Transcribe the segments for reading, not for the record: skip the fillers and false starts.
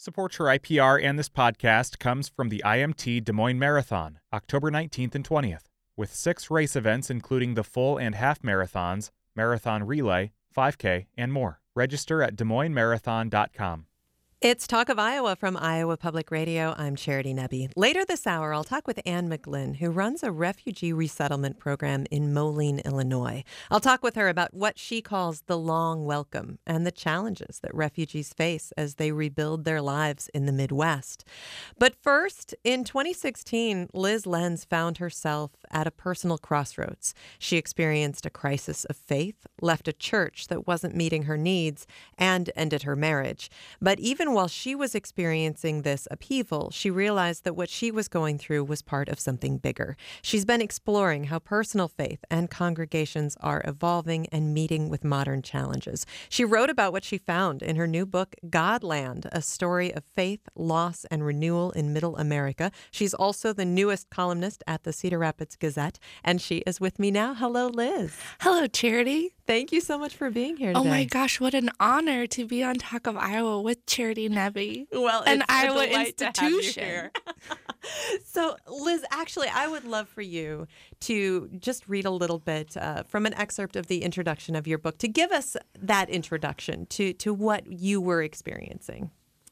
Support for IPR and this podcast comes from the IMT Des Moines Marathon, October 19th and 20th, with 6 race events including the full and half marathons, marathon relay, 5K, and more. Register at DesMoinesMarathon.com. It's Talk of Iowa from Iowa Public Radio. I'm Charity Nebbe. Later this hour, I'll talk with Ann McGlynn, who runs a refugee resettlement program in Moline, Illinois. I'll talk with her about what she calls the long welcome and the challenges that refugees face as they rebuild their lives in the Midwest. But first, in 2016, Liz Lenz found herself at a personal crossroads. She experienced a crisis of faith, left a church that wasn't meeting her needs, and ended her marriage. But even while she was experiencing this upheaval, she realized that what she was going through was part of something bigger. She's been exploring how personal faith and congregations are evolving and meeting with modern challenges. She wrote about what she found in her new book, Godland, a story of faith, loss, and renewal in Middle America. She's also the newest columnist at the Cedar Rapids Gazette, and she is with me now. Hello, Liz. Hello, Charity. Thank you so much for being here today. Oh my gosh, what an honor to be on Talk of Iowa with Charity Nebbe. Well, an it's Iowa a delight institution. To have you here. So, Liz, actually, I would love for you to just read a little bit from an excerpt of the introduction of your book to give us that introduction to what you were experiencing.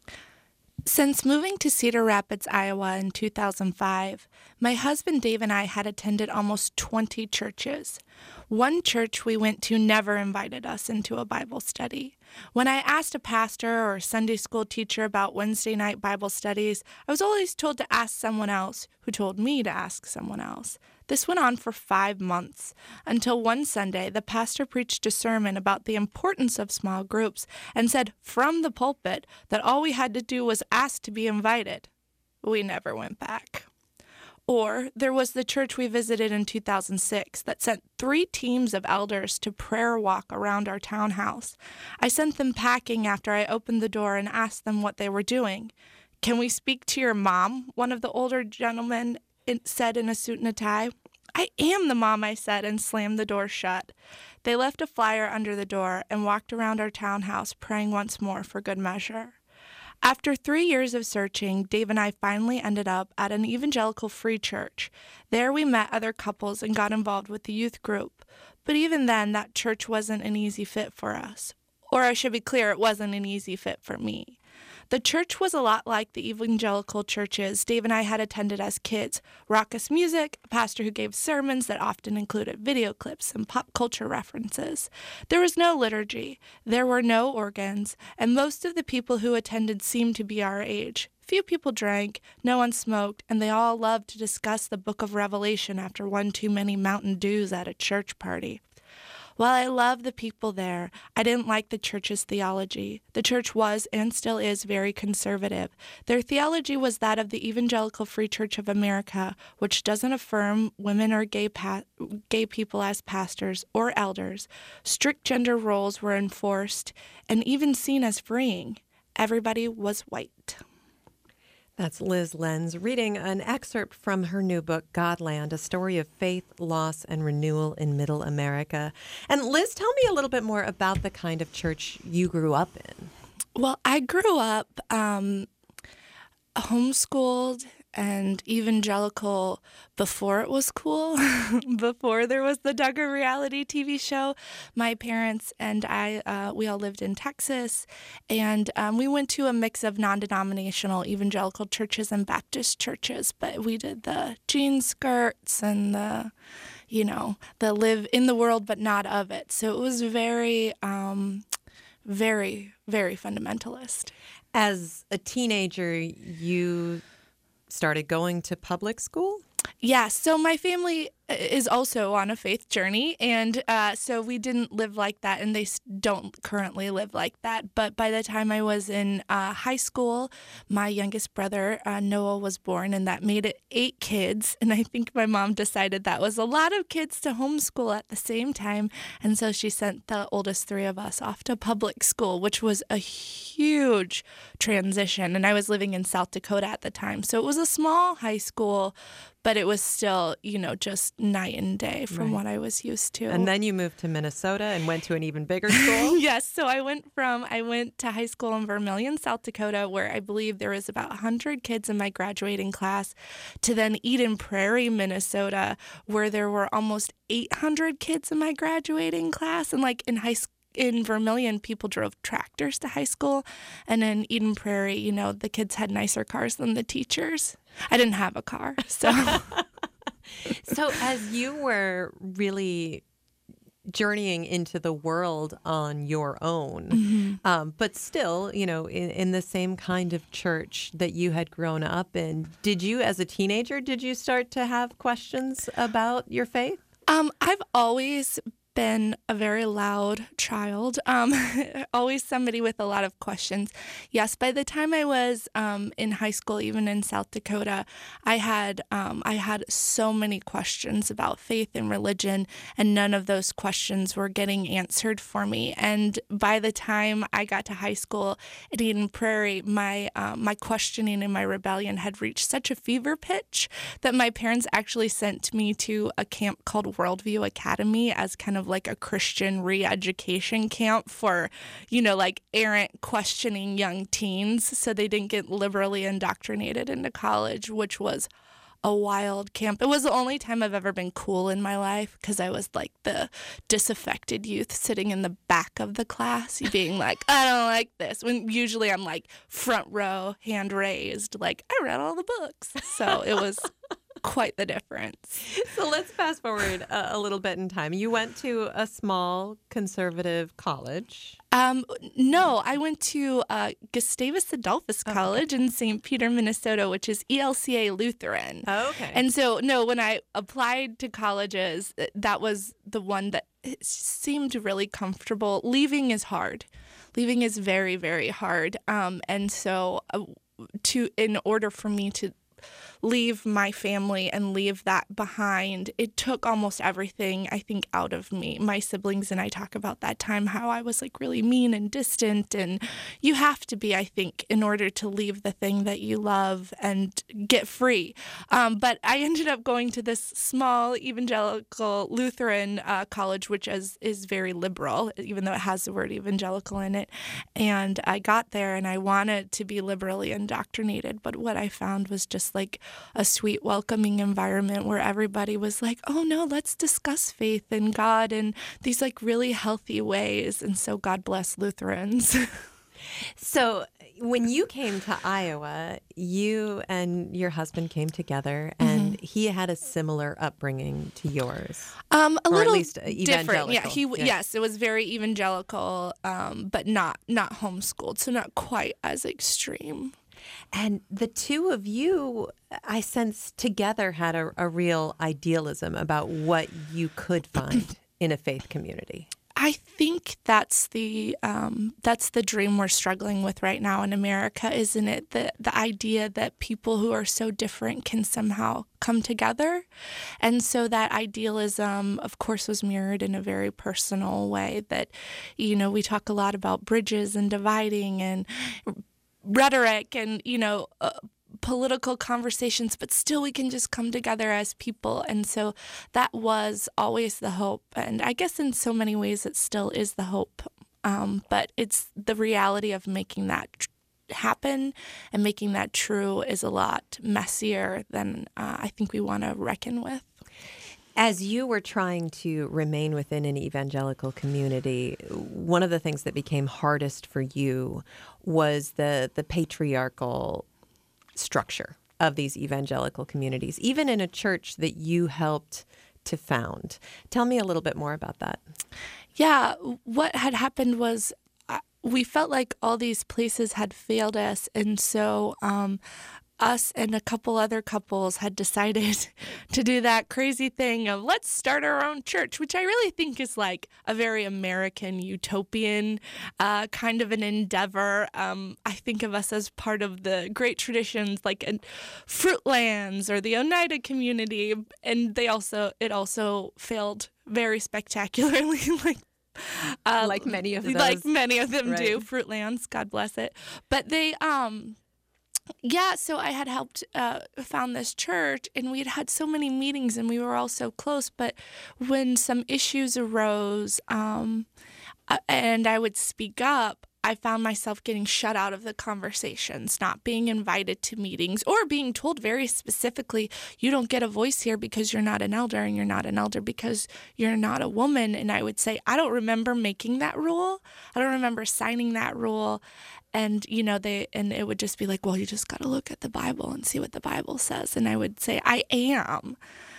Since moving to Cedar Rapids, Iowa in 2005, my husband Dave and I had attended almost 20 churches. One church we went to never invited us into a Bible study. When I asked a pastor or Sunday school teacher about Wednesday night Bible studies, I was always told to ask someone else, who told me to ask someone else. This went on for 5 months, until one Sunday the pastor preached a sermon about the importance of small groups and said from the pulpit that all we had to do was ask to be invited. We never went back. Or there was the church we visited in 2006 that sent 3 teams of elders to prayer walk around our townhouse. I sent them packing after I opened the door and asked them what they were doing. "Can we speak to your mom?" one of the older gentlemen said in a suit and a tie. "I am the mom," I said, and slammed the door shut. They left a flyer under the door and walked around our townhouse praying once more for good measure. After 3 years of searching, Dave and I finally ended up at an evangelical free church. There we met other couples and got involved with the youth group. But even then, that church wasn't an easy fit for us. Or I should be clear, it wasn't an easy fit for me. The church was a lot like the evangelical churches Dave and I had attended as kids. Raucous music, a pastor who gave sermons that often included video clips and pop culture references. There was no liturgy, there were no organs, and most of the people who attended seemed to be our age. Few people drank, no one smoked, and they all loved to discuss the book of Revelation after one too many Mountain Dews at a church party. While I loved the people there, I didn't like the church's theology. The church was and still is very conservative. Their theology was that of the Evangelical Free Church of America, which doesn't affirm women or gay people as pastors or elders. Strict gender roles were enforced and even seen as freeing. Everybody was white. That's Liz Lenz reading an excerpt from her new book, Godland, a story of faith, loss, and renewal in Middle America. And Liz, tell me a little bit more about the kind of church you grew up in. Well, I grew up homeschooled and evangelical before it was cool, before there was the Duggar reality TV show. My parents and I, we all lived in Texas, and we went to a mix of non-denominational evangelical churches and Baptist churches, but we did the jean skirts and the live in the world but not of it. So it was very, very, very fundamentalist. As a teenager, you started going to public school? Yeah, so my family is also on a faith journey, and so we didn't live like that, and they don't currently live like that. But by the time I was in high school, my youngest brother, Noah, was born, and that made it 8 kids, and I think my mom decided that was a lot of kids to homeschool at the same time, and so she sent the oldest 3 of us off to public school, which was a huge transition, and I was living in South Dakota at the time, so it was a small high school, but it was still, just night and day from what I was used to. And then you moved to Minnesota and went to an even bigger school? Yes. So I went to high school in Vermilion, South Dakota, where I believe there was about 100 kids in my graduating class, to then Eden Prairie, Minnesota, where there were almost 800 kids in my graduating class. And like in Vermilion, people drove tractors to high school. And in Eden Prairie, the kids had nicer cars than the teachers. I didn't have a car, so... So as you were really journeying into the world on your own, but still, in the same kind of church that you had grown up in, did you, as a teenager, start to have questions about your faith? I've always been a very loud child, always somebody with a lot of questions. Yes, by the time I was in high school, even in South Dakota, I had so many questions about faith and religion, and none of those questions were getting answered for me. And by the time I got to high school at Eden Prairie, my questioning and my rebellion had reached such a fever pitch that my parents actually sent me to a camp called Worldview Academy as kind of like a Christian re-education camp for, like errant questioning young teens so they didn't get liberally indoctrinated into college, which was a wild camp. It was the only time I've ever been cool in my life because I was like the disaffected youth sitting in the back of the class being like, I don't like this. When usually I'm like front row, hand raised, like I read all the books. So it was quite the difference. So let's fast forward a little bit in time. You went to a small conservative college. No, I went to Gustavus Adolphus College in St. Peter, Minnesota, which is ELCA Lutheran. Oh, okay. And so, no, when I applied to colleges, that was the one that seemed really comfortable. Leaving is hard. Leaving is very, very hard. And so in order for me to leave my family and leave that behind, it took almost everything, I think, out of me. My siblings and I talk about that time, how I was like really mean and distant, and you have to be, I think, in order to leave the thing that you love and get free. But I ended up going to this small evangelical Lutheran college, which is very liberal, even though it has the word evangelical in it. And I got there and I wanted to be liberally indoctrinated, but what I found was just like a sweet, welcoming environment where everybody was like, oh no, let's discuss faith and God in these like really healthy ways. And so God bless Lutherans. So when you came to Iowa, you and your husband came together, and he had a similar upbringing to yours. A or little at least evangelical. Different. Yeah, yes, it was very evangelical, but not homeschooled, so not quite as extreme. And the two of you, I sense, together had a real idealism about what you could find in a faith community. I think that's the dream we're struggling with right now in America, isn't it? The idea that people who are so different can somehow come together. And so that idealism, of course, was mirrored in a very personal way that, we talk a lot about bridges and dividing and rhetoric and, political conversations, but still we can just come together as people. And so that was always the hope. And I guess in so many ways it still is the hope. But it's the reality of making that happen and making that true is a lot messier than I think we want to reckon with. As you were trying to remain within an evangelical community, one of the things that became hardest for you was the patriarchal structure of these evangelical communities, even in a church that you helped to found. Tell me a little bit more about that. Yeah, what had happened was we felt like all these places had failed us, and so us and a couple other couples had decided to do that crazy thing of let's start our own church, which I really think is like a very American utopian kind of an endeavor. I think of us as part of the great traditions like Fruitlands or the Oneida community, and it also failed very spectacularly, like many of those. Like many of them do. Fruitlands, God bless it. But they Yeah, so I had helped found this church, and we had had so many meetings, and we were all so close. But when some issues arose, and I would speak up, I found myself getting shut out of the conversations, not being invited to meetings, or being told very specifically, you don't get a voice here because you're not an elder, and you're not an elder because you're not a woman. And I would say, I don't remember making that rule. I don't remember signing that rule. And, and it would just be like, well, you just got to look at the Bible and see what the Bible says. And I would say, I am.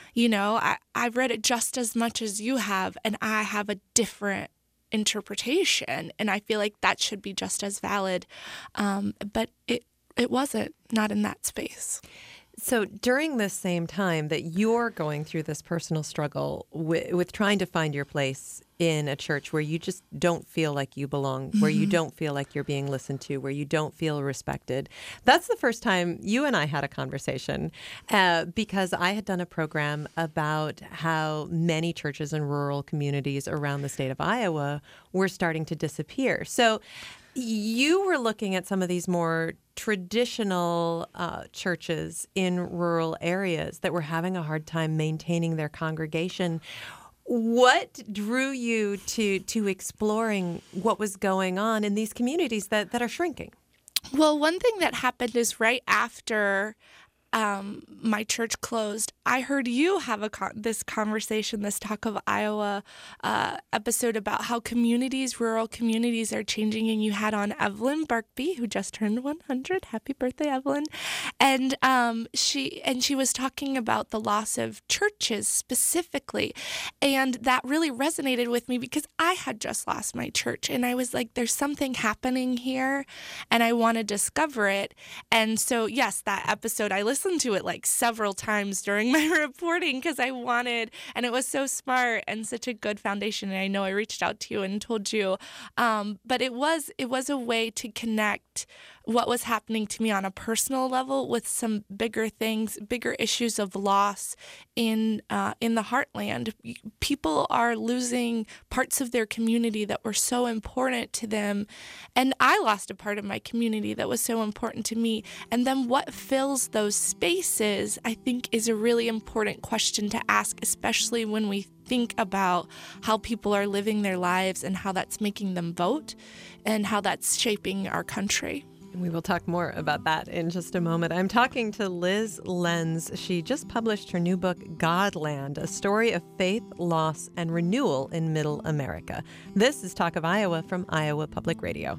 I've read it just as much as you have, and I have a different interpretation, and I feel like that should be just as valid. But it wasn't, not in that space. So during this same time that you're going through this personal struggle with trying to find your place in a church where you just don't feel like you belong, where you don't feel like you're being listened to, where you don't feel respected, that's the first time you and I had a conversation because I had done a program about how many churches in rural communities around the state of Iowa were starting to disappear. So you were looking at some of these more traditional churches in rural areas that were having a hard time maintaining their congregation. What drew you to exploring what was going on in these communities that are shrinking? Well, one thing that happened is right after my church closed, I heard you have this conversation, this Talk of Iowa episode about how rural communities are changing, and you had on Evelyn Barkby, who just turned 100. Happy birthday, Evelyn! And she was talking about the loss of churches specifically, and that really resonated with me because I had just lost my church, and I was like, "There's something happening here, and I want to discover it." And so, yes, that episode I listened to it like several times during my reporting because I wanted, and it was so smart and such a good foundation. And I know I reached out to you and told you, but it was a way to connect what was happening to me on a personal level with some bigger things, bigger issues of loss in the heartland. People are losing parts of their community that were so important to them, and I lost a part of my community that was so important to me. And then what fills those spaces, I think, is a really important question to ask, especially when we think about how people are living their lives and how that's making them vote and how that's shaping our country. We will talk more about that in just a moment. I'm talking to Liz Lenz. She just published her new book, Godland, a story of faith, loss, and renewal in Middle America. This is Talk of Iowa from Iowa Public Radio.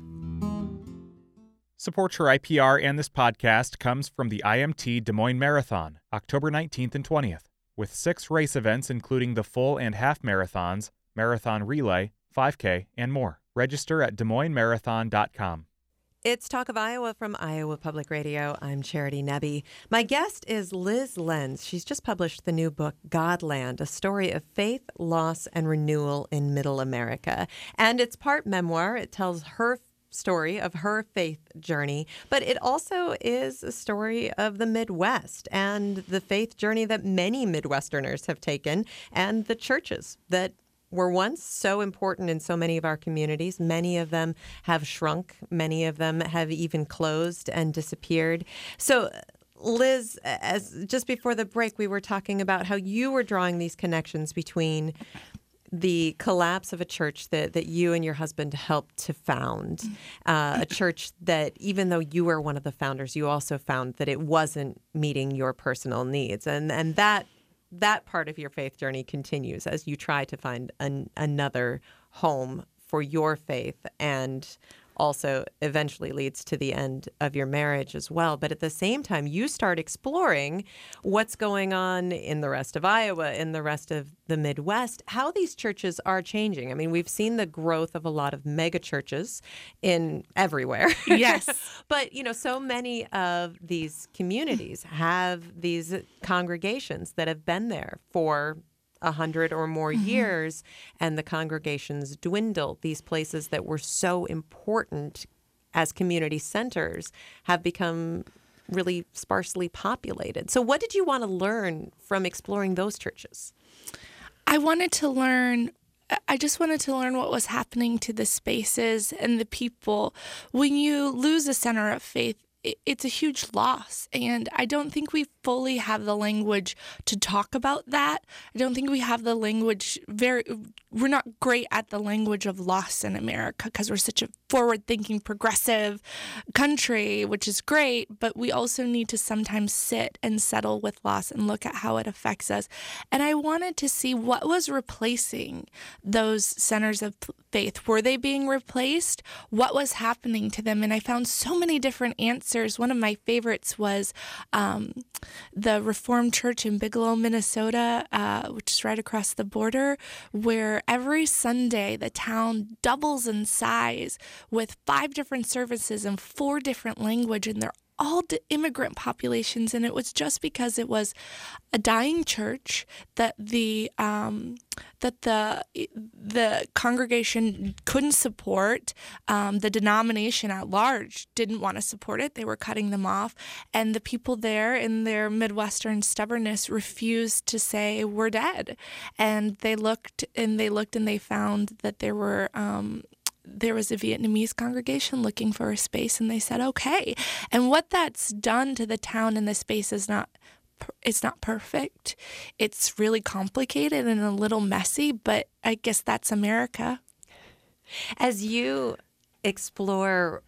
Support for IPR and this podcast comes from the IMT Des Moines Marathon, October 19th and 20th, with 6 race events including the full and half marathons, marathon relay, 5K, and more. Register at DesMoinesMarathon.com. It's Talk of Iowa from Iowa Public Radio. I'm Charity Nebbe. My guest is Liz Lenz. She's just published the new book, Godland, a story of faith, loss, and renewal in Middle America. And it's part memoir. It tells her story of her faith journey, but it also is a story of the Midwest and the faith journey that many Midwesterners have taken, and the churches that were once so important in so many of our communities. Many of them have shrunk. Many of them have even closed and disappeared. So, Liz, as just before the break, we were talking about how you were drawing these connections between the collapse of a church that you and your husband helped to found, a church that even though you were one of the founders, you also found that it wasn't meeting your personal needs. And that part of your faith journey continues as you try to find another home for your faith, and also eventually leads to the end of your marriage as well. But at the same time, you start exploring what's going on in the rest of Iowa, in the rest of the Midwest, how these churches are changing. I mean, we've seen the growth of a lot of mega churches in everywhere. Yes. But, so many of these communities have these congregations that have been there for 100 or more years, and the congregations dwindle. These places that were so important as community centers have become really sparsely populated. So what did you want to learn from exploring those churches? I just wanted to learn what was happening to the spaces and the people. When you lose a center of faith, it's a huge loss. And I don't think we fully have the language to talk about that. I don't think we have the language we're not great at the language of loss in America because we're such a forward-thinking, progressive country, which is great, but we also need to sometimes sit and settle with loss and look at how it affects us. And I wanted to see what was replacing those centers of faith. Were they being replaced? What was happening to them? And I found so many different answers. One of my favorites was the Reformed Church in Bigelow, Minnesota, which is right across the border, where every Sunday the town doubles in size with 5 different services in 4 different languages, and they're all immigrant populations, and it was just because it was a dying church that the congregation couldn't support. The denomination at large didn't want to support it. They were cutting them off, and the people there, in their Midwestern stubbornness, refused to say we're dead. And they looked and they found that there was a Vietnamese congregation looking for a space, and they said, okay. And what that's done to the town and the space is it's not perfect. It's really complicated and a little messy, but I guess that's America. As you explore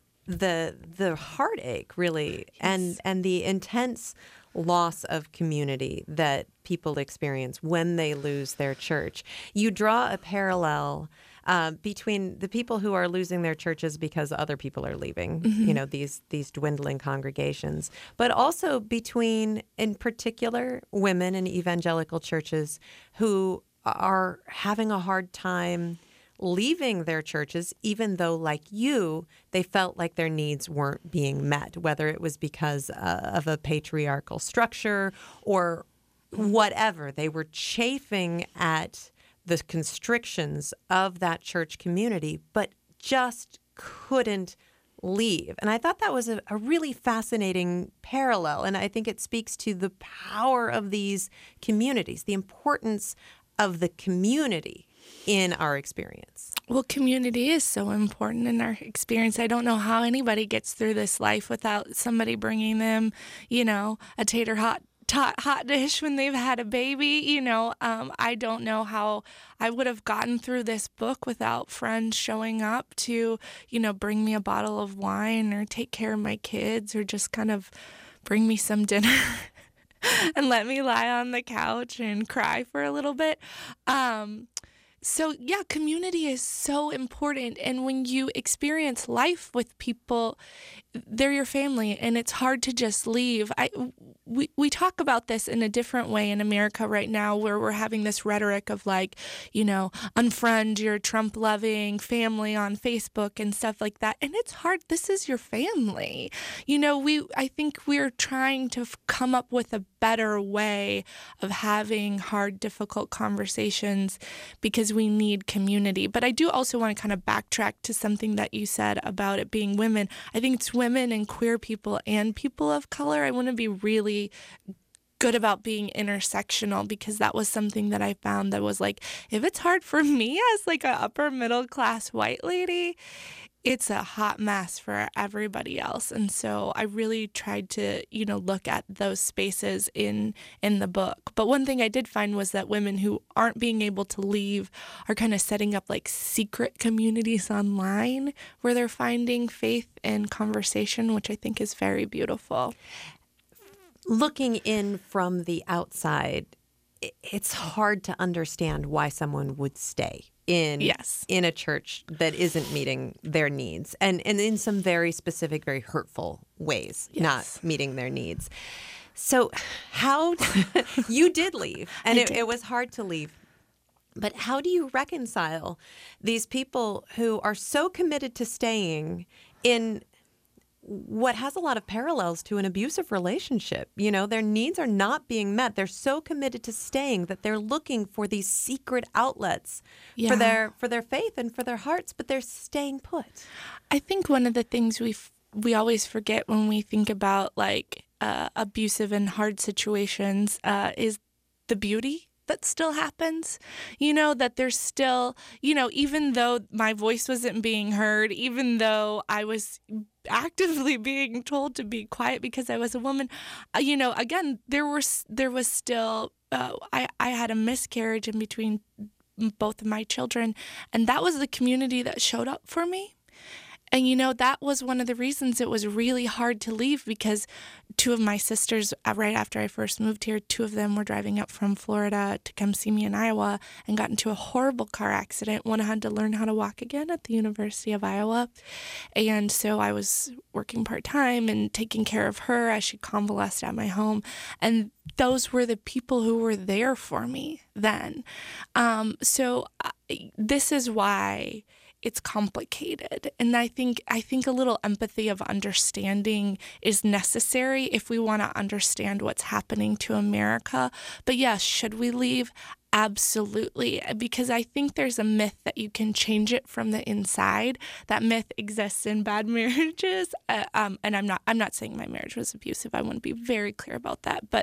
the heartache, really, Yes. and the intense loss of community that people experience when they lose their church, you draw a parallel between the people who are losing their churches because other people are leaving, these dwindling congregations, but also between, in particular, women in evangelical churches who are having a hard time leaving their churches, even though, like you, they felt like their needs weren't being met, whether it was because of a patriarchal structure or whatever. They were chafing at the constrictions of that church community, but just couldn't leave. And I thought that was a really fascinating parallel. And I think it speaks to the power of these communities, the importance of the community in our experience. Well, community is so important in our experience. I don't know how anybody gets through this life without somebody bringing them, a tater hot dish when they've had a baby. I don't know how I would have gotten through this book without friends showing up to, bring me a bottle of wine or take care of my kids or just kind of bring me some dinner and let me lie on the couch and cry for a little bit. So yeah, community is so important. And when you experience life with people, they're your family, and it's hard to just leave. We talk about this in a different way in America right now, where we're having this rhetoric of unfriend your Trump-loving family on Facebook and stuff like that. And it's hard. This is your family. I think we're trying to come up with a better way of having hard, difficult conversations because we need community. But I do also want to kind of backtrack to something that you said about it being women. I think it's women and queer people and people of color. I want to be really good about being intersectional, because that was something that I found that was like, if it's hard for me as like a upper middle class white lady, it's a hot mess for everybody else. And so I really tried to, look at those spaces in the book. But one thing I did find was that women who aren't being able to leave are kind of setting up like secret communities online where they're finding faith and conversation, which I think is very beautiful. Looking in from the outside, it's hard to understand why someone would stay in a church that isn't meeting their needs, and in some very specific, very hurtful ways, not meeting their needs. So how you did leave, and it was hard to leave. But how do you reconcile these people who are so committed to staying in what has a lot of parallels to an abusive relationship? Their needs are not being met. They're so committed to staying that they're looking for these secret outlets for their faith and for their hearts, but they're staying put. I think one of the things we always forget when we think about like abusive and hard situations is the beauty that still happens, that there's still, even though my voice wasn't being heard, even though I was actively being told to be quiet because I was a woman, again, there was still, I had a miscarriage in between both of my children, and that was the community that showed up for me. And, that was one of the reasons it was really hard to leave, because two of my sisters, right after I first moved here, two of them were driving up from Florida to come see me in Iowa and got into a horrible car accident. One had to learn how to walk again at the University of Iowa. And so I was working part-time and taking care of her as she convalesced at my home. And those were the people who were there for me then. So this is why it's complicated. And I think a little empathy of understanding is necessary if we want to understand what's happening to America. But yes, should we leave? Absolutely. Because I think there's a myth that you can change it from the inside. That myth exists in bad marriages. And I'm not saying my marriage was abusive. I want to be very clear about that. But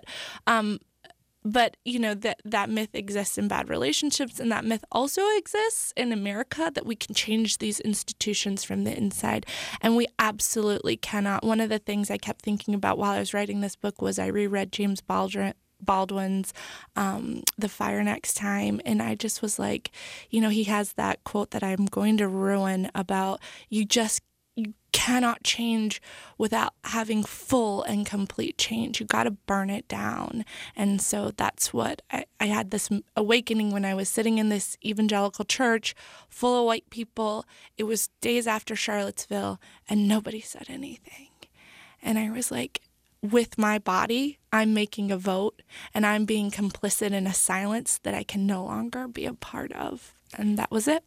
that myth exists in bad relationships, and that myth also exists in America, that we can change these institutions from the inside, and we absolutely cannot. One of the things I kept thinking about while I was writing this book was I reread James Baldwin's The Fire Next Time, and I just was like, he has that quote that I'm going to ruin about you cannot change without having full and complete change. You got to burn it down. And so that's what I had this awakening when I was sitting in this evangelical church full of white people. It was days after Charlottesville, and nobody said anything. And I was like, with my body, I'm making a vote, and I'm being complicit in a silence that I can no longer be a part of. And that was it.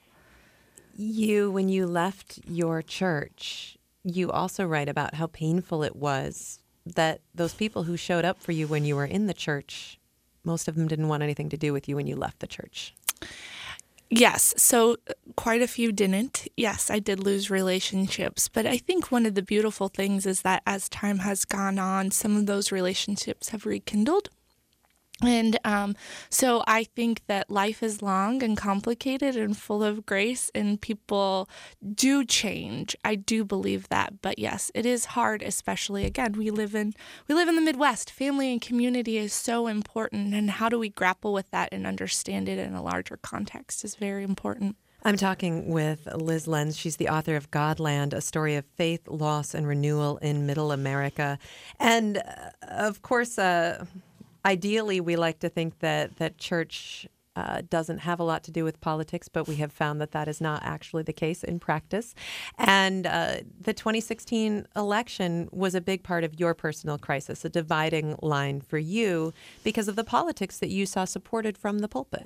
When you left your church, you also write about how painful it was that those people who showed up for you when you were in the church, most of them didn't want anything to do with you when you left the church. Yes, so quite a few didn't. Yes, I did lose relationships, but I think one of the beautiful things is that as time has gone on, some of those relationships have rekindled. And so I think that life is long and complicated and full of grace, and people do change. I do believe that. But yes, it is hard, especially, again, we live in the Midwest. Family and community is so important, and how do we grapple with that and understand it in a larger context is very important. I'm talking with Liz Lenz. She's the author of Godland, a story of faith, loss, and renewal in Middle America. And of course, ideally, we like to think that church doesn't have a lot to do with politics, but we have found that is not actually the case in practice. And the 2016 election was a big part of your personal crisis, a dividing line for you because of the politics that you saw supported from the pulpit.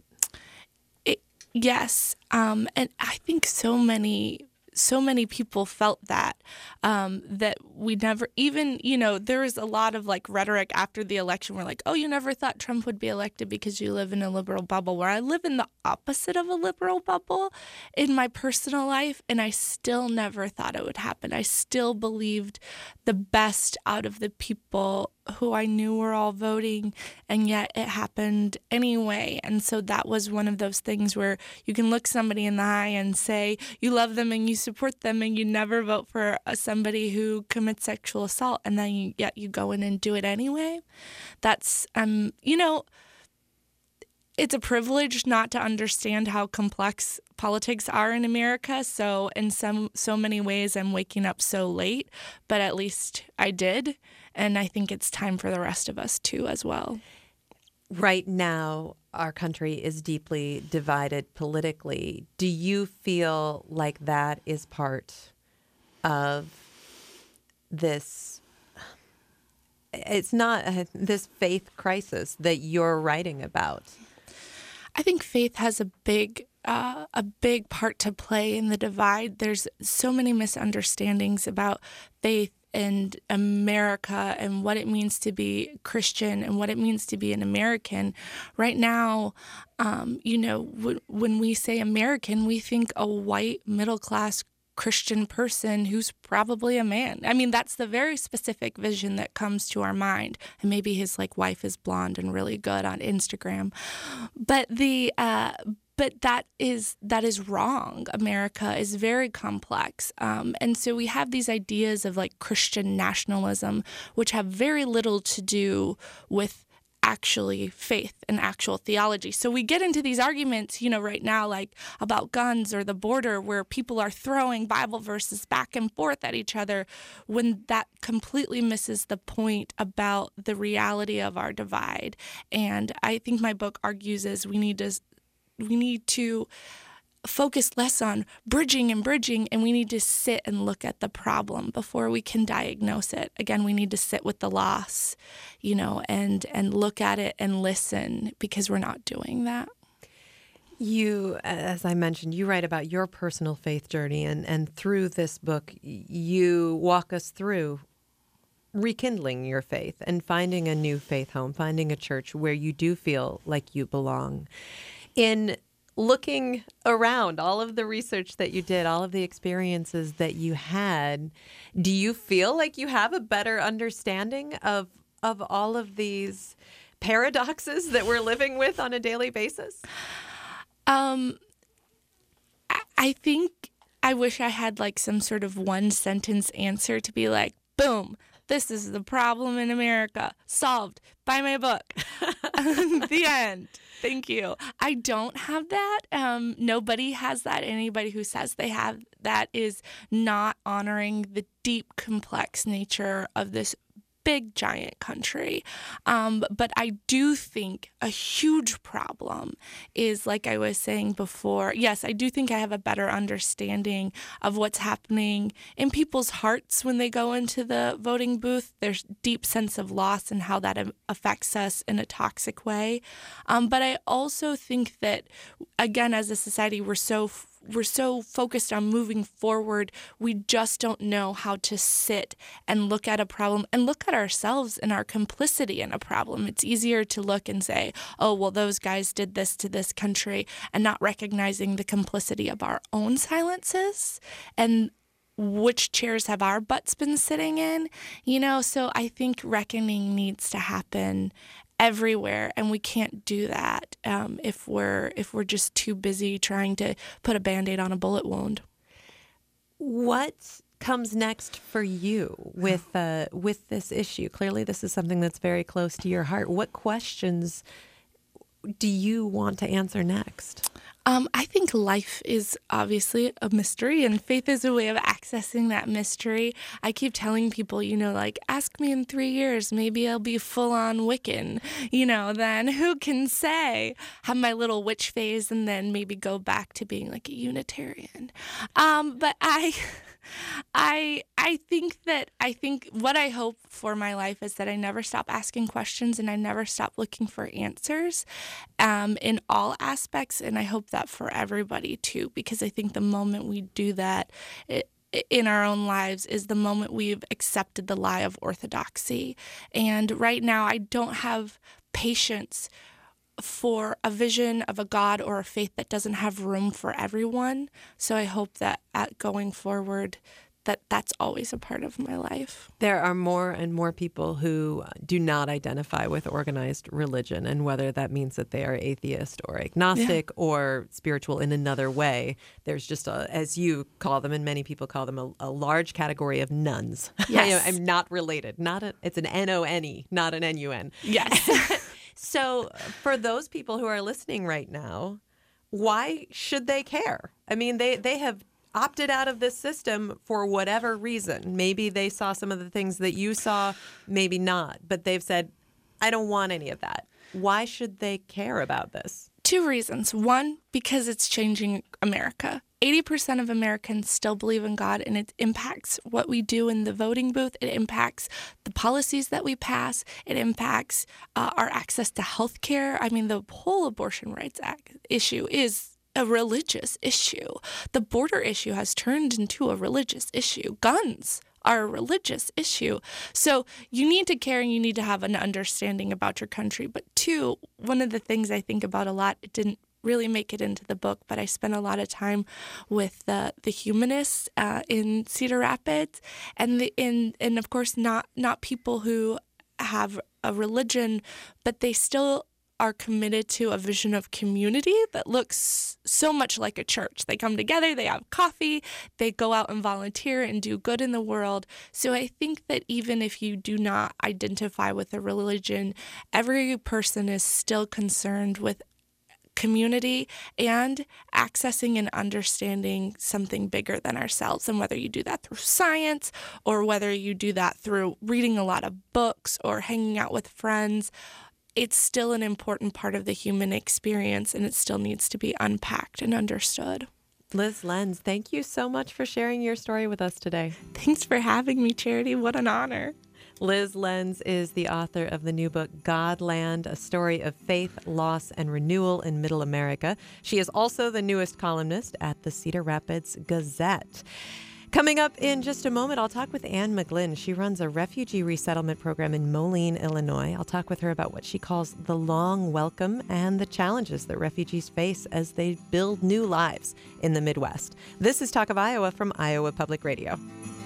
Yes, and I think so many people felt that we never even, there was a lot of rhetoric after the election. We're like, oh, you never thought Trump would be elected because you live in a liberal bubble, where I live in the opposite of a liberal bubble in my personal life. And I still never thought it would happen. I still believed the best out of the people who I knew were all voting, and yet it happened anyway. And so that was one of those things where you can look somebody in the eye and say you love them and you support them, and you never vote for somebody who commits sexual assault, and then yet you go in and do it anyway. That's, it's a privilege not to understand how complex politics are in America. So in so many ways, I'm waking up so late, but at least I did. And I think it's time for the rest of us too as well. Right now, our country is deeply divided politically. Do you feel like that is part of this? It's not this faith crisis that you're writing about. I think faith has a big part to play in the divide. There's so many misunderstandings about faith and America and what it means to be Christian and what it means to be an American. Right now, when we say American, we think a white middle-class Christian person who's probably a man. I mean, that's the very specific vision that comes to our mind. And maybe his wife is blonde and really good on Instagram. But that is wrong. America is very complex. And so we have these ideas of Christian nationalism, which have very little to do with actually faith and actual theology. So we get into these arguments, right now, about guns or the border, where people are throwing Bible verses back and forth at each other, when that completely misses the point about the reality of our divide. And I think my book argues we need to focus less on bridging, and we need to sit and look at the problem before we can diagnose it. Again, we need to sit with the loss, and look at it and listen, because we're not doing that. You, as I mentioned, you write about your personal faith journey, and through this book, you walk us through rekindling your faith and finding a new faith home, finding a church where you do feel like you belong. In looking around, all of the research that you did, all of the experiences that you had, do you feel like you have a better understanding of all of these paradoxes that we're living with on a daily basis? I think I wish I had some sort of one sentence answer to be boom, this is the problem in America. Solved. Buy my book. The end. Thank you. I don't have that. Nobody has that. Anybody who says they have that is not honoring the deep, complex nature of this big, giant country. But I do think a huge problem is, like I was saying before, yes, I do think I have a better understanding of what's happening in people's hearts when they go into the voting booth. There's deep sense of loss and how that affects us in a toxic way. But I also think that, again, as a society, we're so focused on moving forward, we just don't know how to sit and look at a problem and look at ourselves and our complicity in a problem. It's easier to look and say, oh, well, those guys did this to this country, and not recognizing the complicity of our own silences and which chairs have our butts been sitting in, So I think reckoning needs to happen everywhere, and we can't do that if we're just too busy trying to put a Band-Aid on a bullet wound. What comes next for you with this issue? Clearly, this is something that's very close to your heart. What questions do you want to answer next? I think life is obviously a mystery, and faith is a way of accessing that mystery. I keep telling people, ask me in 3 years, maybe I'll be full-on Wiccan, then who can say? Have my little witch phase and then maybe go back to being a Unitarian. But I think what I hope for my life is that I never stop asking questions and I never stop looking for answers in all aspects. And I hope that for everybody too, because I think the moment we do that in our own lives is the moment we've accepted the lie of orthodoxy. And right now I don't have patience for a vision of a God or a faith that doesn't have room for everyone. So I hope that going forward, that's always a part of my life. There are more and more people who do not identify with organized religion, and whether that means that they are atheist or agnostic or spiritual in another way, there's just, as you call them and many people call them, a large category of nuns. Yes. I'm not related. It's an N-O-N-E, not an N-U-N. Yes. So for those people who are listening right now, why should they care? I mean, they have opted out of this system for whatever reason. Maybe they saw some of the things that you saw, maybe not. But they've said, I don't want any of that. Why should they care about this? 2 reasons. One, because it's changing America. 80% of Americans still believe in God, and it impacts what we do in the voting booth. It impacts the policies that we pass. It impacts our access to health care. I mean, the whole Abortion Rights Act issue is a religious issue. The border issue has turned into a religious issue. Guns are a religious issue. So you need to care and you need to have an understanding about your country. But 2, one of the things I think about a lot, it didn't really make it into the book, but I spent a lot of time with the humanists in Cedar Rapids, and of course not people who have a religion, but they still are committed to a vision of community that looks so much like a church. They come together, they have coffee, they go out and volunteer and do good in the world. So I think that even if you do not identify with a religion, every person is still concerned with community and accessing and understanding something bigger than ourselves. And whether you do that through science or whether you do that through reading a lot of books or hanging out with friends, it's still an important part of the human experience, and it still needs to be unpacked and understood. Liz Lenz, thank you so much for sharing your story with us today. Thanks for having me, Charity. What an honor. Liz Lenz is the author of the new book, Godland, a story of faith, loss, and renewal in Middle America. She is also the newest columnist at the Cedar Rapids Gazette. Coming up in just a moment, I'll talk with Anne McGlynn. She runs a refugee resettlement program in Moline, Illinois. I'll talk with her about what she calls the long welcome and the challenges that refugees face as they build new lives in the Midwest. This is Talk of Iowa from Iowa Public Radio.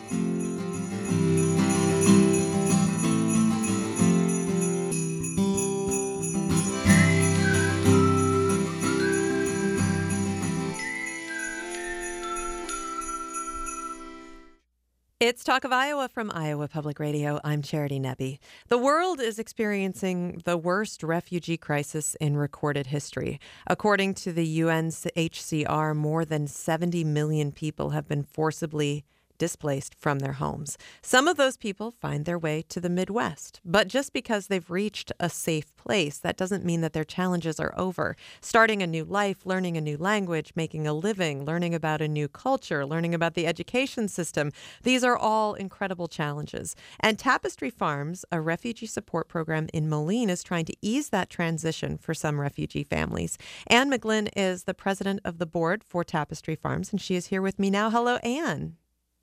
It's Talk of Iowa from Iowa Public Radio. I'm Charity Nebbe. The world is experiencing the worst refugee crisis in recorded history. According to the UNHCR, more than 70 million people have been forcibly displaced from their homes. Some of those people find their way to the Midwest. But just because they've reached a safe place, that doesn't mean that their challenges are over. Starting a new life, learning a new language, making a living, learning about a new culture, learning about the education system, these are all incredible challenges. And Tapestry Farms, a refugee support program in Moline, is trying to ease that transition for some refugee families. Anne McGlynn is the president of the board for Tapestry Farms, and she is here with me now. Hello, Anne.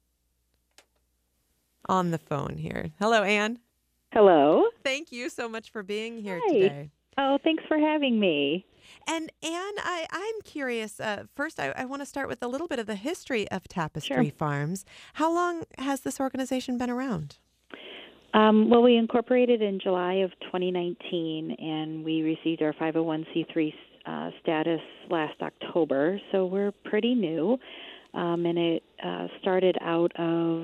On the phone here. Hello, Anne. Hello. Thank you so much for being here Hi. today. Oh, thanks for having me. And Anne, I'm curious. First, I want to start with a little bit of the history of Tapestry Farms. How long has this organization been around? Well, we incorporated in July of 2019, and we received our 501c3 status last October, so we're pretty new. And it started out of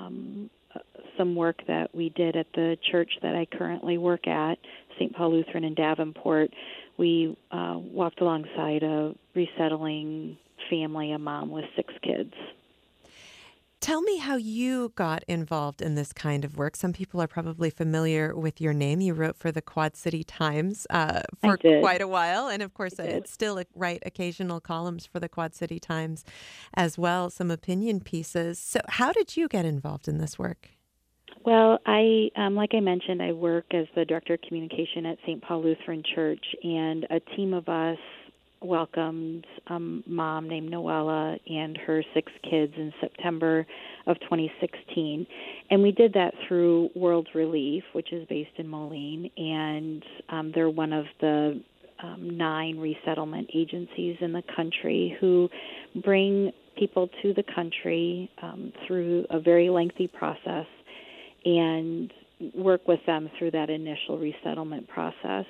some work that we did at the church that I currently work at, St. Paul Lutheran in Davenport. We walked alongside a resettling family, a mom with 6 kids. Tell me how you got involved in this kind of work. Some people are probably familiar with your name. You wrote for the Quad City Times for quite a while. And of course, it's still write occasional columns for the Quad City Times as well, some opinion pieces. So how did you get involved in this work? Well, like I mentioned, I work as the Director of Communication at St. Paul Lutheran Church, and a team of us welcomed a mom named Noella and her 6 kids in September of 2016. And we did that through World Relief, which is based in Moline, and they're one of the 9 resettlement agencies in the country who bring people to the country through a very lengthy process and work with them through that initial resettlement process.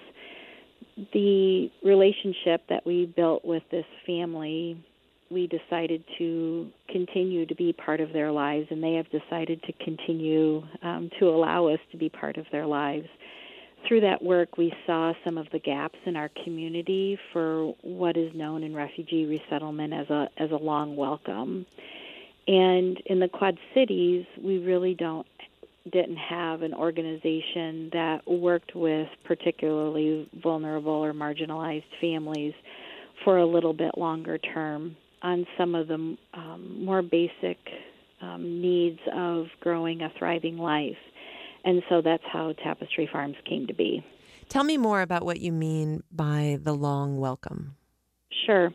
The relationship that we built with this family, we decided to continue to be part of their lives, and they have decided to continue to allow us to be part of their lives. Through that work, we saw some of the gaps in our community for what is known in refugee resettlement as a long welcome. And in the Quad Cities, we really didn't have an organization that worked with particularly vulnerable or marginalized families for a little bit longer term on some of the more basic needs of growing a thriving life. And so that's how Tapestry Farms came to be. Tell me more about what you mean by the long welcome. Sure.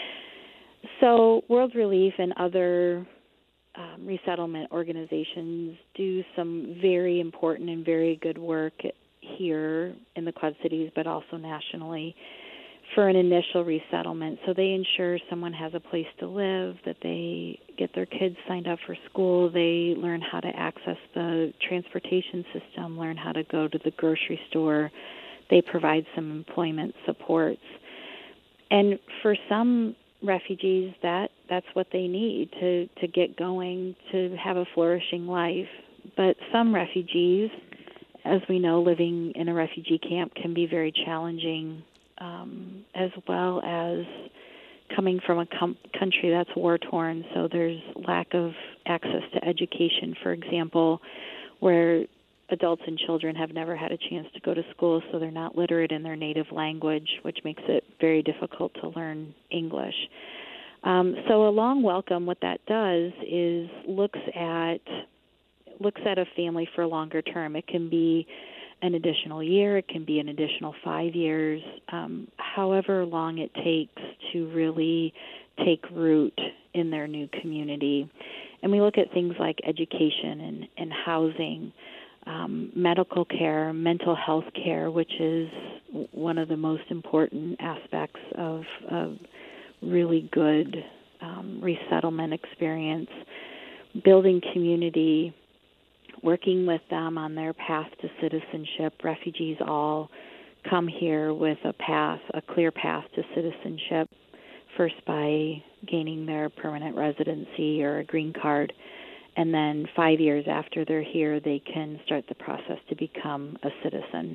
So World Relief and other resettlement organizations do some very important and very good work here in the Quad Cities, but also nationally. for an initial resettlement. So they ensure someone has a place to live, that they get their kids signed up for school, they learn how to access the transportation system, learn how to go to the grocery store. They provide some employment supports. And for some refugees, that's what they need to get going, to have a flourishing life. But some refugees, as we know, living in a refugee camp can be very challenging, as well as coming from a country that's war-torn. So there's lack of access to education, for example, where adults and children have never had a chance to go to school, so they're not literate in their native language, which makes it very difficult to learn English. So a long welcome, what that does is looks at a family for a longer term. It can be an additional year, it can be an additional 5 years, however long it takes to really take root in their new community. And we look at things like education and housing, medical care, mental health care, which is one of the most important aspects of a really good resettlement experience, building community, working with them on their path to citizenship. Refugees all come here with a clear path to citizenship, first by gaining their permanent residency or a green card, and then 5 years after they're here, they can start the process to become a citizen.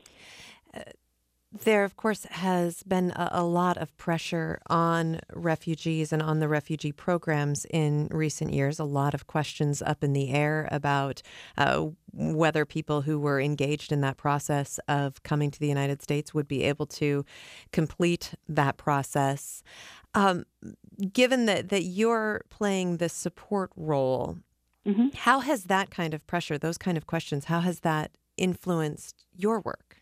There, of course, has been a lot of pressure on refugees and on the refugee programs in recent years. A lot of questions up in the air about whether people who were engaged in that process of coming to the United States would be able to complete that process. Given that you're playing the support role, Mm-hmm. how has that kind of pressure, those kind of questions, how has that influenced your work?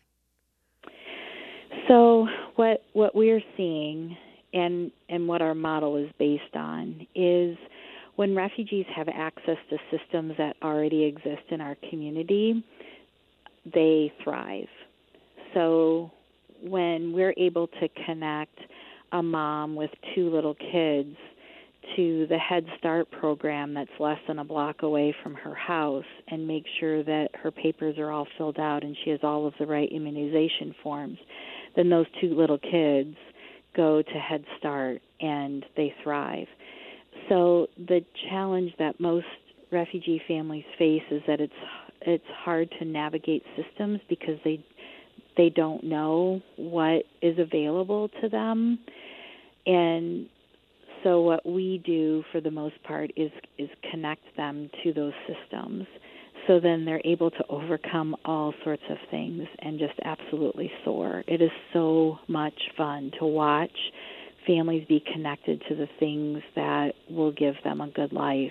So what we're seeing and what our model is based on is when refugees have access to systems that already exist in our community, they thrive. So when we're able to connect a mom with 2 little kids to the Head Start program that's less than a block away from her house and make sure that her papers are all filled out and she has all of the right immunization forms, then those 2 little kids go to Head Start and they thrive. So the challenge that most refugee families face is that it's hard to navigate systems because they don't know what is available to them. And so what we do for the most part is connect them to those systems. So then they're able to overcome all sorts of things and just absolutely soar. It is so much fun to watch families be connected to the things that will give them a good life.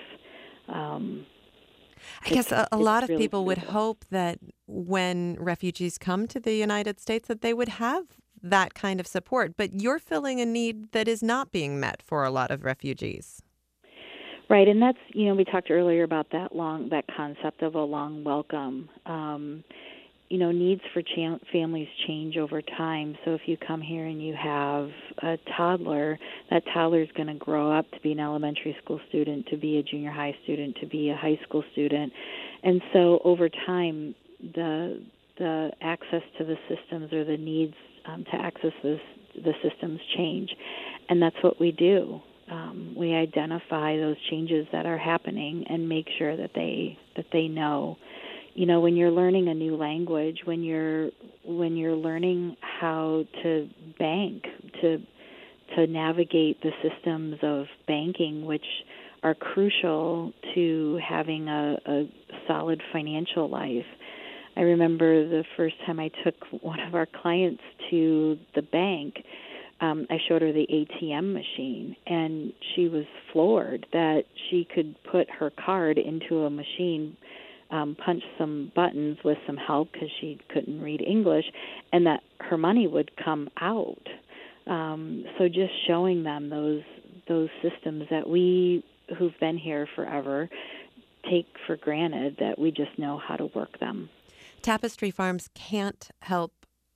I guess a lot of really people would beautiful. hope that when refugees come to the United States that they would have that kind of support. But you're filling a need that is not being met for a lot of refugees. Right, and that's, we talked earlier about that concept of a long welcome. Needs for families change over time. So if you come here and you have a toddler, that toddler is going to grow up to be an elementary school student, to be a junior high student, to be a high school student. And so over time, the access to the systems or the needs to access the systems change. And that's what we do. We identify those changes that are happening and make sure that they know. When you're learning a new language, when you're learning how to bank, to navigate the systems of banking, which are crucial to having a solid financial life. I remember the first time I took one of our clients to the bank, I showed her the ATM machine, and she was floored that she could put her card into a machine, punch some buttons with some help because she couldn't read English, and that her money would come out. So just showing them those systems that we who've been here forever take for granted, that we just know how to work them. Tapestry Farms can't help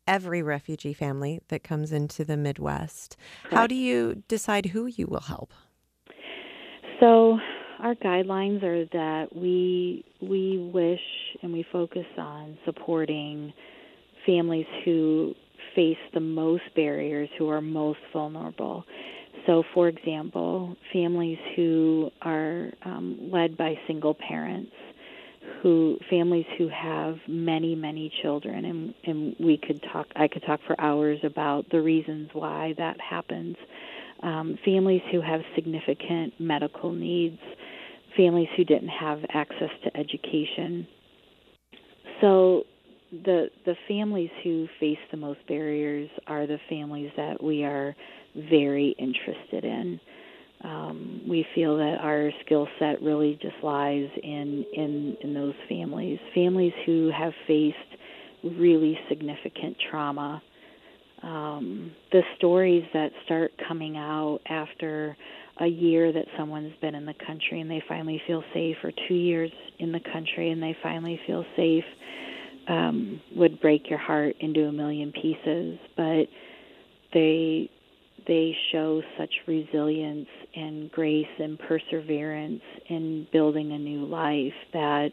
every refugee family that comes into the Midwest. Correct. How do you decide who you will help? So our guidelines are that we wish and we focus on supporting families who face the most barriers, who are most vulnerable. So, for example, families who are led by single parents, families who have many children, and I could talk for hours about the reasons why that happens. Families who have significant medical needs, families who didn't have access to education. So the families who face the most barriers are the families that we are very interested in. We feel that our skill set really just lies in those families who have faced really significant trauma. The stories that start coming out after a year that someone's been in the country and they finally feel safe, or 2 years in the country and they finally feel safe, would break your heart into a million pieces. But they show such resilience and grace and perseverance in building a new life that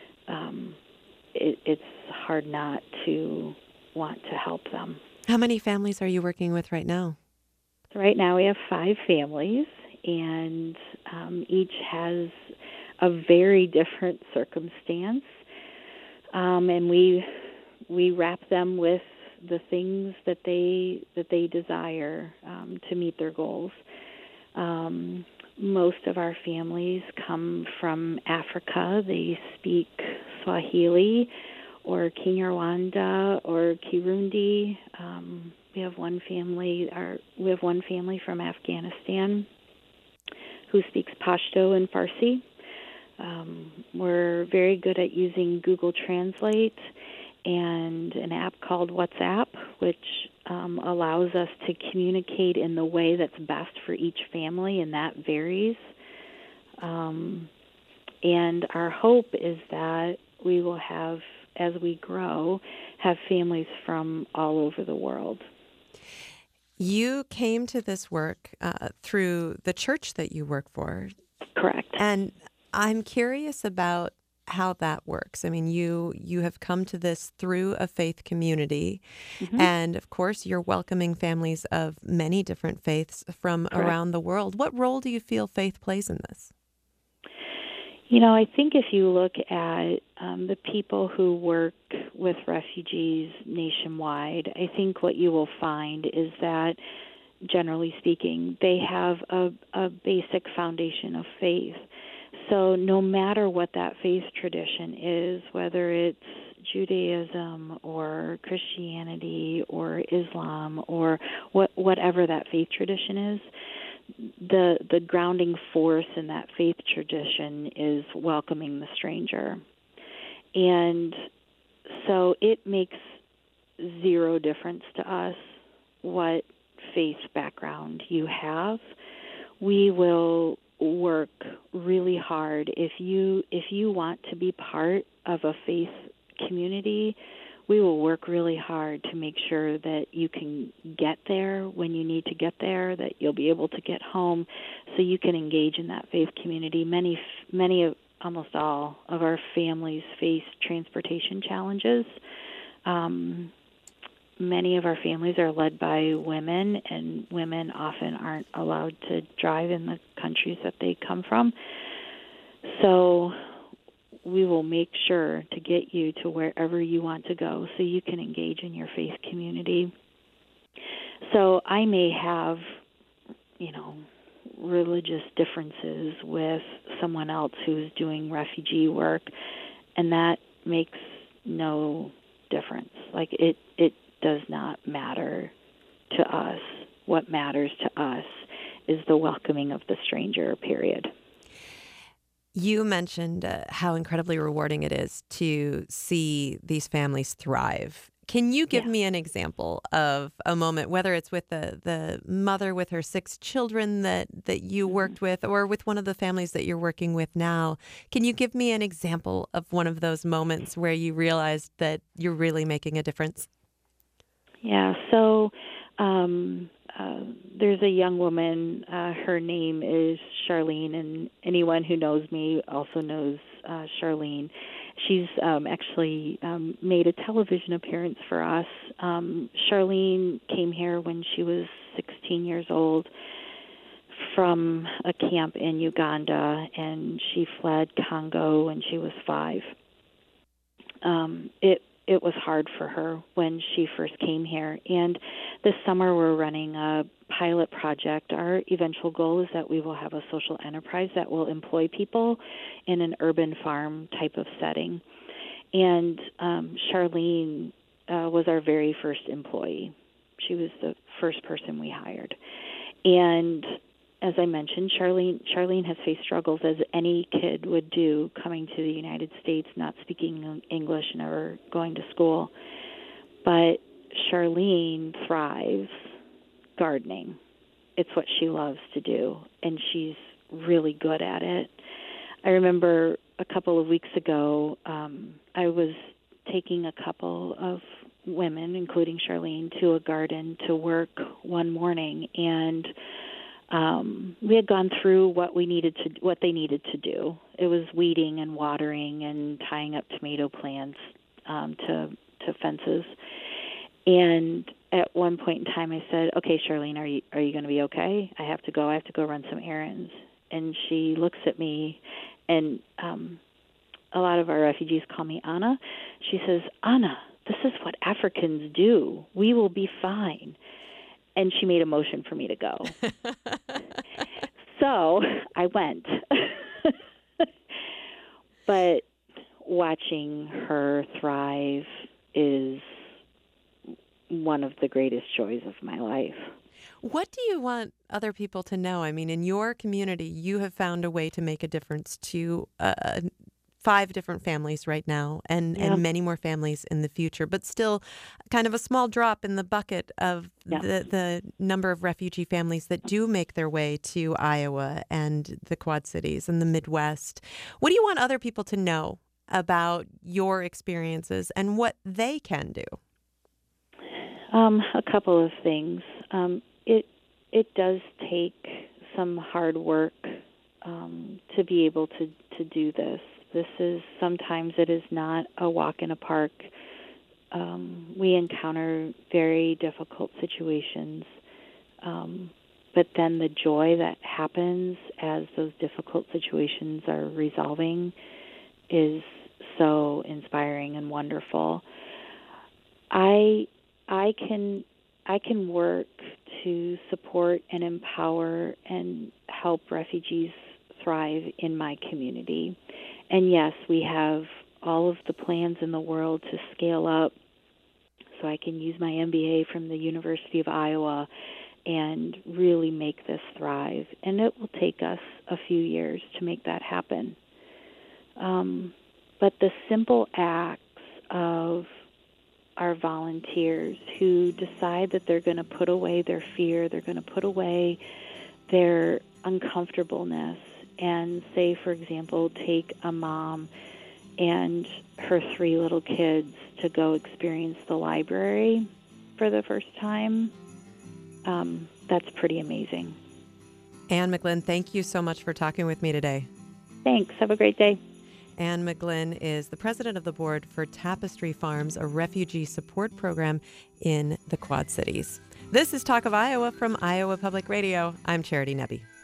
it's hard not to want to help them. How many families are you working with right now? Right now we have 5 families, and each has a very different circumstance, and we wrap them with the things that they desire to meet their goals. Most of our families come from Africa. They speak Swahili or Kinyarwanda or Kirundi. We have one family from Afghanistan who speaks Pashto and Farsi. We're very good at using Google Translate and an app called WhatsApp, which allows us to communicate in the way that's best for each family, and that varies. And our hope is that we will have, as we grow, have families from all over the world. You came to this work through the church that you work for. Correct. And I'm curious about how that works. I mean, you have come to this through a faith community, and of course, you're welcoming families of many different faiths from around the world. What role do you feel faith plays in this? You know, I think if you look at the people who work with refugees nationwide, I think what you will find is that, generally speaking, they have a basic foundation of faith. So no matter what that faith tradition is, whether it's Judaism or Christianity or Islam or whatever that faith tradition is, the grounding force in that faith tradition is welcoming the stranger. And so it makes zero difference to us what faith background you have. We will work really hard. If you want to be part of a faith community, we will work really hard to make sure that you can get there when you need to get there, that you'll be able to get home so you can engage in that faith community. Almost all of our families face transportation challenges. Many of our families are led by women, and women often aren't allowed to drive in the countries that they come from. So we will make sure to get you to wherever you want to go so you can engage in your faith community. So I may have, religious differences with someone else who's doing refugee work, and that makes no difference. Like it does not matter to us. What matters to us is the welcoming of the stranger, period. You mentioned how incredibly rewarding it is to see these families thrive. Can you give me an example of a moment, whether it's with the mother with her 6 children that you worked with, or with one of the families that you're working with now? Can you give me an example of one of those moments where you realized that you're really making a difference? Yeah, so there's a young woman. Her name is Charlene, and anyone who knows me also knows Charlene. She's actually made a television appearance for us. Charlene came here when she was 16 years old from a camp in Uganda, and she fled Congo when she was 5. It was hard for her when she first came here. And this summer we're running a pilot project. Our eventual goal is that we will have a social enterprise that will employ people in an urban farm type of setting. And Charlene was our very first employee. She was the first person we hired. And as I mentioned, Charlene has faced struggles as any kid would do coming to the United States, not speaking English, never going to school. But Charlene thrives gardening. It's what she loves to do, and she's really good at it. I remember a couple of weeks ago, I was taking a couple of women, including Charlene, to a garden to work one morning, and we had gone through what they needed to do. It was weeding and watering and tying up tomato plants to fences. And at one point in time, I said, "Okay, Charlene, are you going to be okay? I have to go run some errands." And she looks at me, and a lot of our refugees call me Anna. She says, "Anna, this is what Africans do. We will be fine." And she made a motion for me to go. So I went. But watching her thrive is one of the greatest joys of my life. What do you want other people to know? I mean, in your community, you have found a way to make a difference to 5 different families right now and many more families in the future, but still kind of a small drop in the bucket of the number of refugee families that do make their way to Iowa and the Quad Cities and the Midwest. What do you want other people to know about your experiences and what they can do? A couple of things. It does take some hard work to be able to do this. Sometimes it is not a walk in a park. We encounter very difficult situations, but then the joy that happens as those difficult situations are resolving is so inspiring and wonderful. I can work to support and empower and help refugees thrive in my community. And yes, we have all of the plans in the world to scale up so I can use my MBA from the University of Iowa and really make this thrive. And it will take us a few years to make that happen. But the simple acts of our volunteers who decide that they're going to put away their fear, they're going to put away their uncomfortableness, and say, for example, take a mom and her 3 little kids to go experience the library for the first time, that's pretty amazing. Anne McGlynn, thank you so much for talking with me today. Thanks. Have a great day. Anne McGlynn is the president of the board for Tapestry Farms, a refugee support program in the Quad Cities. This is Talk of Iowa from Iowa Public Radio. I'm Charity Nebbe.